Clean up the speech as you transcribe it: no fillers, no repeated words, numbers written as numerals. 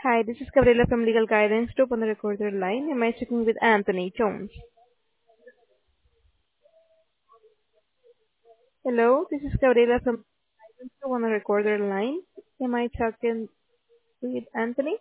Hi, this is Gabriela from Legal Guidance Group on the recorder line. Am I speaking with Anthony Jones? Hello, this is Gabriela from Guidance Group on the recorder line. Am I talking with Anthony?